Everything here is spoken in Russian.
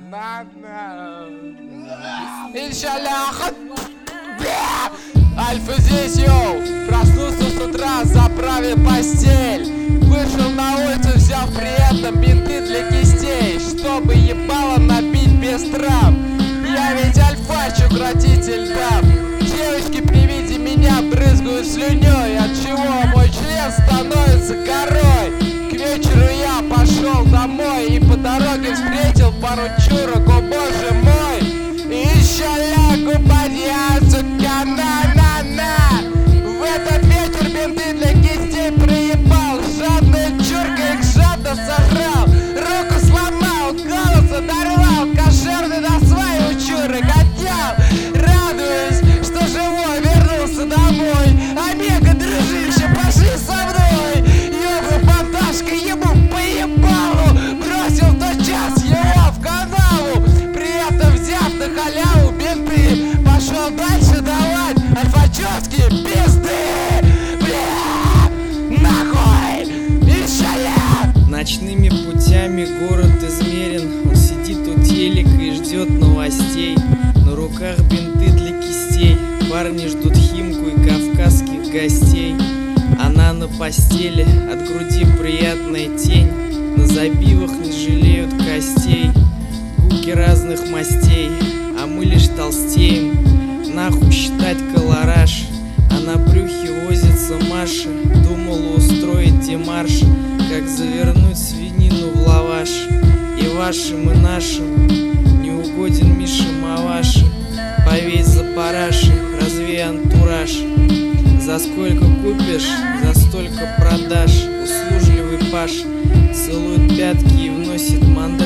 Иншаллах. Альфа здесь, йоу. Проснулся с утра, заправил постель. Вышел на улицу, взял при этом бинты для кистей, чтобы ебало набить без травм. Я ведь альфач, укротитель дам. Девочки при виде меня брызгают слюней, от чего мой член становится корой. К вечеру я пошел домой и по дороге встретил пару чурок, о боже мой. Иншаллах, упадется на. В этот вечер бинты для кистей проебал. Жадная чурка их жадно сожрал. Руку сломал, голос оторвал. Кошерный до свай у чурок отнял. Радуюсь, что живой, вернулся домой. Омега, дружище, пошли со мной. Ёбу понташка, ему поебалу. Бросил в тот час его в канаву. При этом взяв на халяву бинты, пошел дальше давать альфачевские пизды. Бля, нахуй, иншаллах. Ночными путями город измерен. Он сидит у телека и ждет новостей. На руках бинты для кистей. Парни ждут Химку и кавказских гостей. Она на постели, от груди приятная тень. На забивах не жалеют костей. Гуки разных мастей, а мы лишь толстеем. Нахуй считать колораж. А на брюхе возится Маша. Думала устроить демарш, как завернуть свинину в лаваш. И вашим, и нашим не угоден Миша Маваши. Повесь за параши, развей антураж. За сколько купишь, за столько продашь. Услужливый паш целует пятки и вносит мандаж.